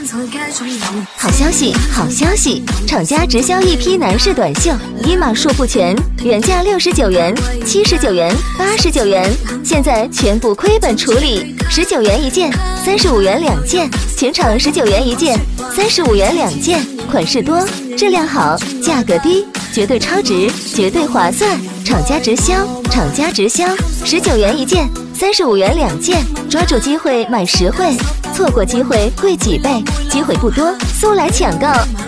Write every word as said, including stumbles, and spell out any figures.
好消息，好消息！厂家直销一批男士短袖，一码数不全，原价六十九元、七十九元、八十九元，现在全部亏本处理，十九元一件，三十五元两件，全场十九元一件，三十五元两件，款式多，质量好，价格低，绝对超值，绝对划算！厂家直销，厂家直销，十九元一件，三十五元两件，抓住机会买实惠，错过机会贵几倍，机会不多，速来抢购！